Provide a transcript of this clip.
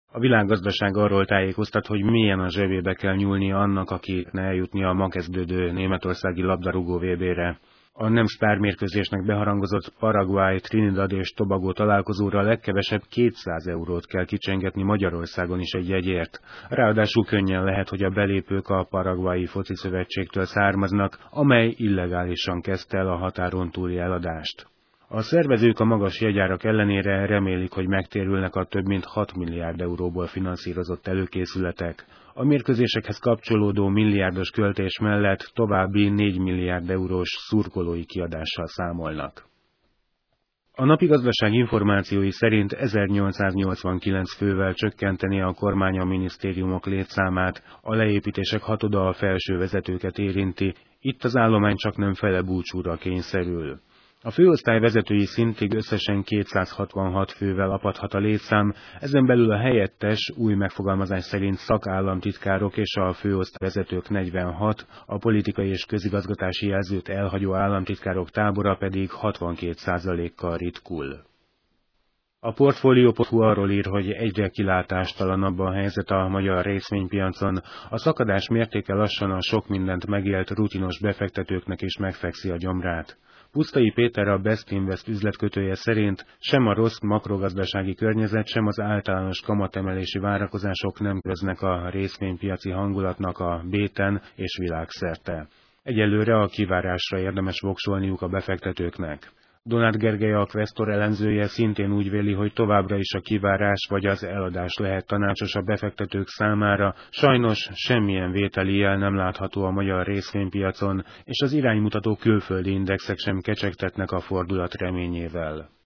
A világgazdaság arról tájékoztat, hogy mélyen a zsebébe kell nyúlnia annak, akinek eljutnia a ma kezdődő németországi labdarúgó VB-re. A nem sztármérkőzésnek beharangozott Paraguay, Trinidad és Tobago találkozóra legkevesebb 200 eurót kell kicsengetni Magyarországon is egy jegyért. Ráadásul könnyen lehet, hogy a belépők a Paraguayi Foci Szövetségtől származnak, amely illegálisan kezdte el a határon túli eladást. A szervezők a magas jegyárak ellenére remélik, hogy megtérülnek a több mint 6 milliárd euróból finanszírozott előkészületek. A mérkőzésekhez kapcsolódó milliárdos költés mellett további 4 milliárd eurós szurkolói kiadással számolnak. A napi gazdaság információi szerint 1889 fővel csökkenteni a kormány a minisztériumok létszámát, a leépítések hatoda a felső vezetőket érinti, itt az állomány csaknem fele búcsúra kényszerül. A főosztály vezetői szintig összesen 266 fővel apadhat a létszám, ezen belül a helyettes, új megfogalmazás szerint szakállamtitkárok és a főosztály vezetők 46, a politikai és közigazgatási jelzőt elhagyó államtitkárok tábora pedig 62%-kal ritkul. A Portfolio.hu arról ír, hogy egyre kilátástalanabb a helyzet a magyar részvénypiacon, a szakadás mértéke lassan a sok mindent megélt rutinos befektetőknek is megfekszi a gyomrát. Pusztai Péter, a Best Invest üzletkötője szerint sem a rossz makrogazdasági környezet, sem az általános kamatemelési várakozások nem köznek a részvénypiaci hangulatnak a béten és világszerte. Egyelőre a kivárásra érdemes voksolniuk a befektetőknek. Donát Gergely, a Questor elemzője szintén úgy véli, hogy továbbra is a kivárás vagy az eladás lehet tanácsos a befektetők számára, sajnos semmilyen vételi jel nem látható a magyar részvénypiacon, és az iránymutató külföldi indexek sem kecsegtetnek a fordulat reményével.